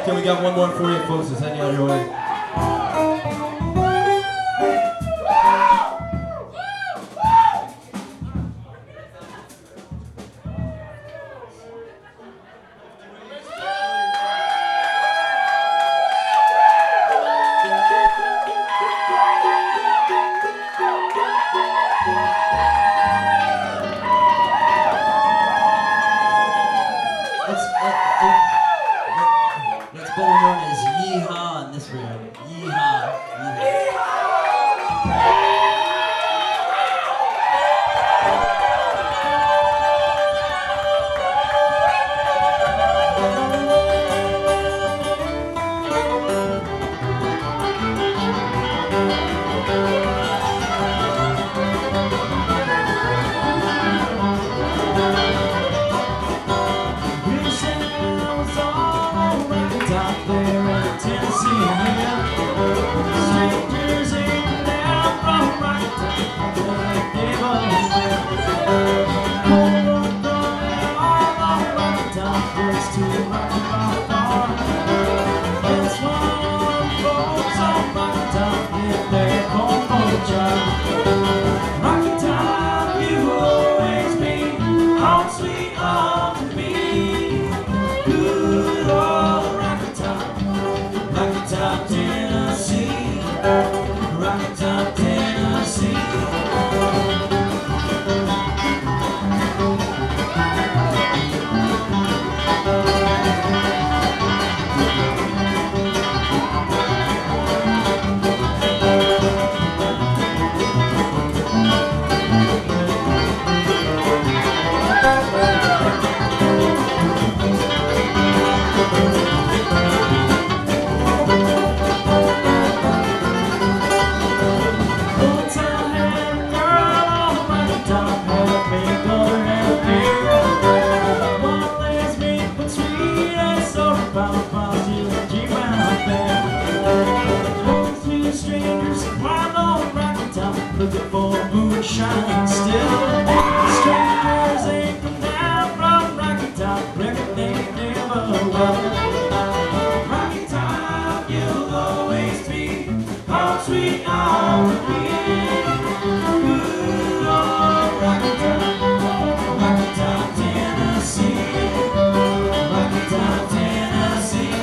Okay, we got one more for you folks to send you on your way. It's better known as Yeehaw in this room. Yeehaw. Looking for moonshine still. Strangers ain't come down from Rocky Top, reckon they never will. Rocky Top, you'll always be home sweet home to me. Good old Rocky Top, Tennessee. Rocky Top, Tennessee.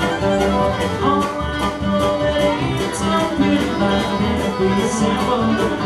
All I know that it's so pretty, like every simple